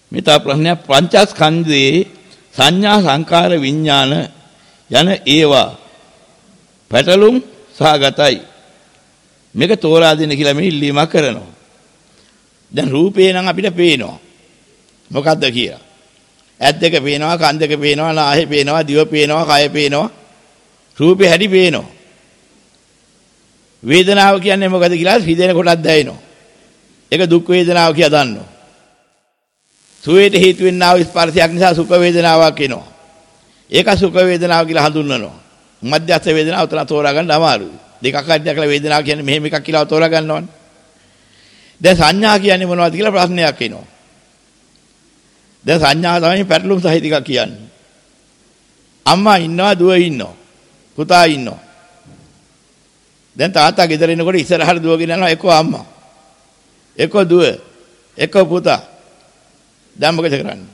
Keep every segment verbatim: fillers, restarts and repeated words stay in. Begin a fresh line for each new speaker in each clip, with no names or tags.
මේ තව ප්‍රශ්නයක් පංචස්කන්ධයේ සංඥා සංකාර විඥාන යන ඒවා පැටලුම් සහගතයි. මේක තෝරා දෙන්න කියලා මේ ඉල්ලීමක් කරනවා. දැන් රූපේ නම් අපිට පේනවා. මොකද්ද කියලා? ඇස් දෙක පේනවා, කන් දෙක පේනවා, නාහය පේනවා, දිව පේනවා, කය පේනවා. රූපේ හැටි පේනවා. වේදනාව කියන්නේ මොකද කියලා හිතෙන කොටක් දැනෙනවා. ඒක දුක් වේදනාව කියලා දන්නවා. සුවේට හේතු වෙන්නා වූ ස්පර්ශයක් නිසා සුඛ වේදනාවක් එනවා. ඒක සුඛ වේදනාව කියලා හඳුන්වනවා. මධ්‍යස්ථ වේදනාව උතන තෝරා ගන්න අමාරුයි. දෙකක් හරි දැකලා වේදනාව කියන්නේ මෙහෙම එකක් කියලා තෝරා ගන්නවනේ. දැන් සංඥා කියන්නේ මොනවද කියලා ප්‍රශ්නයක් එනවා. දැන් සංඥා තමයි පැටලුම් සහිත එකක් කියන්නේ. අම්මා ඉන්නවා, දුව ඉන්නවා, පුතා ඉන්නවා. දැන් තාත්තා ගෙදර ඉන්නකොට ඉස්සරහට දුවගෙන යනවා එක්ක අම්මා, එක්ක දුව, එක්ක පුතා. දැන් මොකද කරන්නේ?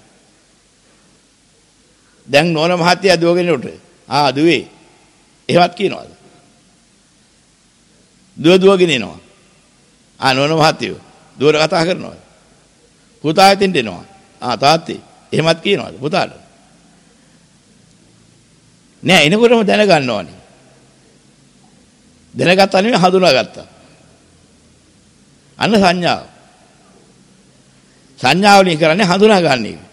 දැන් නෝන මහත්තයා දුවගෙන උට ආ දුවේ එහෙමත් කියනවාද? දුව දුවගෙන එනවා. ආ නෝන මහත්තයෝ දුවර කතා කරනවා. පුතා හිටින් දෙනවා. ආ තාත්තේ එහෙමත් කියනවාද පුතාට? නෑ එනකොටම දැනගන්න ඕනේ. දැනගත්තා නෙවෙයි හඳුනාගත්තා. අන්න සංඥාව. සංඥාවලින් කරන්නේ හඳුනා ගන්න එක.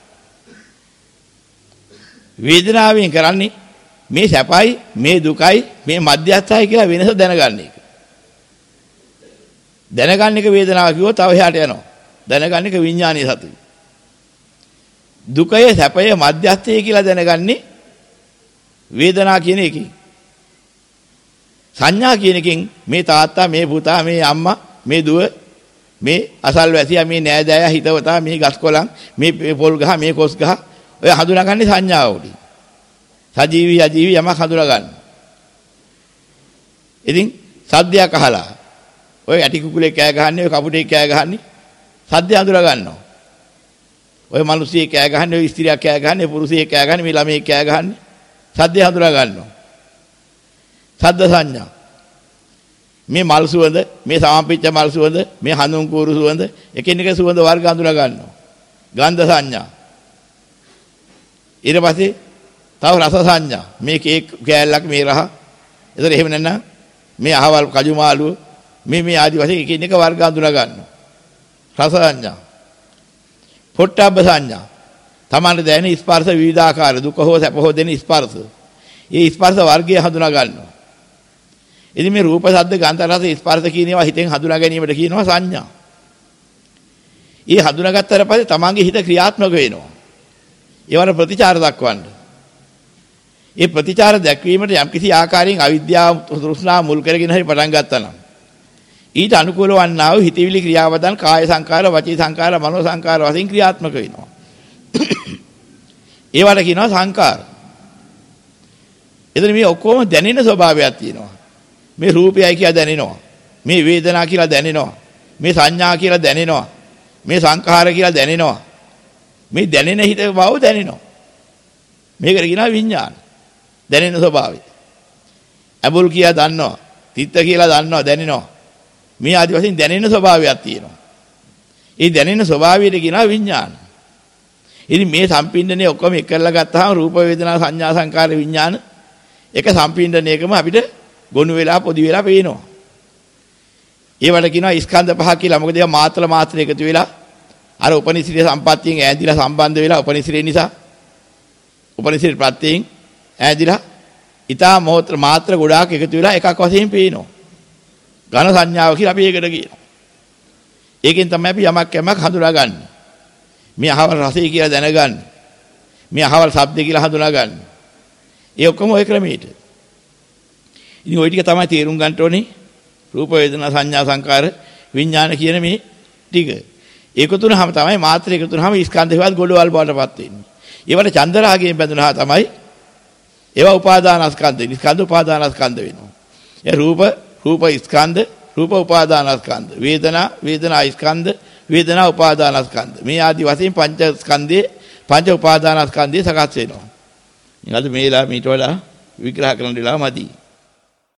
වේදනාවෙන් කරන්නේ මේ සැපයි, මේ දුකයි, මේ මධ්‍යස්ථයි කියලා වෙනස දැනගන්න එක. දැනගන්න එක වේදනාව කිව්වොත් තව එහාට යනවා. දැනගන්න එක විඥානීය සතුයි. දුකය, සැපය, මධ්‍යස්ථය කියලා දැනගන්නේ වේදනා කියන එකකින්. සංඥා කියන එකෙන් මේ තාත්තා, මේ පුතා, මේ අම්මා, මේ දුව, මේ අසල්වැසියා, මේ නෑදෑයා, හිතවතා, මේ ගස්කොළන්, මේ පොල් ගහ, මේ කොස් ගහ ඔය හඳුනාගන්නේ සංඥාව උඩින්. සජීවී අජීවී යමක් හඳුනා ගන්න. ඉතින් සද්දයක් අහලා ඔය ඇටි කුකුලේ කෑ ගහන්නේ, ඔය කපුටේ කෑ ගහන්නේ සද්ද හඳුනා ගන්නවා. ඔය මිනිස්සියෙක් කෑ ගහන්නේ, ඔය ස්ත්‍රියක් කෑ ගහන්නේ, පුරුෂයෙක් කෑ ගහන්නේ, මේ ළමයෙක් කෑ ගහන්නේ සද්ද හඳුනා ගන්නවා. සද්ද සංඥා. මේ මල් සුවඳ, මේ සාම්පිච්ච මල් සුවඳ, මේ හඳුන් කූරු සුවඳ, එකින් එක සුවඳ වර්ග හඳුනා ගන්නවා. ගන්ධ සංඥා. ඊට පස්සේ තව රස සංඥා. මේ කේක් කෑල්ලක්, මේ රහ. ඒතර එහෙම නැත්නම් මේ අහවල් කජු මාළුව, මේ මේ ආදි වශයෙන් එකින් එක වර්ග හඳුනා ගන්නවා. රස සංඥා. පොට්ටබ්බ සංඥා. තමන්ට දැනෙන ස්පර්ශ විවිධාකාර, දුක හෝ සැප හෝ දෙන ස්පර්ශ. ඒ ස්පර්ශ වර්ගය හඳුනා ගන්නවා. ඉතින් මේ රූප, ශබ්ද, ගන්ධ, රස, ස්පර්ශ කියන ඒවා හිතෙන් හඳුනා ගැනීමට කියනවා සංඥා. ඊ හඳුනාගත්තට පස්සේ තමන්ගේ හිත ක්‍රියාත්මක වෙනවා. ඒවට ප්‍රතිචාර දක්වන්න. ඒ ප්‍රතිචාර දැක්වීමට යම්කිසි ආකාරයෙන් අවිද්‍යාව, තෘෂ්ණාව මුල් කරගෙන හරි පටන් ගත්තා නම් ඊට අනුකූල වන්නා වූ හිතවිලි ක්‍රියාවදන් කාය සංකාර, වචී සංකාර, මනෝ සංකාර වශයෙන් ක්‍රියාත්මක වෙනවා. ඒවට කියනවා සංකාර. එතන මේ ඔක්කොම දැනෙන ස්වභාවයක් තියෙනවා. මේ රූපයයි කියලා දැනෙනවා. මේ වේදනා කියලා දැනෙනවා. මේ සංඥා කියලා දැනෙනවා. මේ සංඛාර කියලා දැනෙනවා. මේ දැනෙන හිත බව දැනෙනවා. මේකට කියනවා විඥාන. දැනෙන ස්වභාවය. අබුල් කියලා දන්නවා. තිත්ත කියලා දන්නවා, දැනෙනවා. මේ ආදි වශයෙන් දැනෙන ස්වභාවයක් තියෙනවා. ඒ දැනෙන ස්වභාවයට කියනවා විඥාන. ඉතින් මේ සම්පින්ඩනේ ඔක්කොම එක කරලා ගත්තාම රූප, වේදනා, සංඥා, සංකාර, විඥාන එක සම්පින්ඩනයකම අපිට ගොනු වෙලා පොදි වෙලා පේනවා. ඒවට කියනවා ස්කන්ධ පහ කියලා. මොකද ඒවා මාත්‍ර මාත්‍ර එකතු වෙලා අර උපනිශ්‍රේ සම්පත්තියෙන් ඈදිලා සම්බන්ධ වෙලා උපනිශ්‍රේ නිසා උපනිශ්‍රේ ප්‍රත්‍යයෙන් ඈදිලා ඊටා මොහොත මාත්‍ර ගොඩාක් එකතු වෙලා එකක් වශයෙන් පේනවා. ඝන සංඥාව කියලා අපි ඒකට කියනවා. ඒකෙන් තමයි අපි යමක් යමක් හඳුනාගන්නේ. මේ අහවල් රසය කියලා දැනගන්නේ. මේ අහවල් ශබ්ද කියලා හඳුනාගන්නේ. ඒ ඔක්කොම ওই ක්‍රමයට. ඉතින් ওই ටික තමයි තේරුම් ගන්න ඕනේ. රූප, වේදනා, සංඥා, සංකාර, විඥාන කියන මේ ටික. ඒක තුනම තමයි මාත්‍ර එක තුනම ස්කන්ධේවත් ගොඩවල් බවටපත් වෙන්නේ. ඒවට චන්දරාගයෙන් බැඳුනහම තමයි ඒවා උපාදානස්කන්ධ, ස්කන්ධ උපාදානස්කන්ධ වෙනවා. ඒ රූප, රූප ස්කන්ධ, රූප උපාදානස්කන්ධ, වේදනා, වේදනා ස්කන්ධ, වේදනා උපාදානස්කන්ධ. මේ ආදි වශයෙන් පංච ස්කන්ධේ, පංච උපාදානස්කන්ධේ සකස් වෙනවා. ඊළඟට මේලා මීට වඩා විග්‍රහ කරන්න වෙලාව මදි.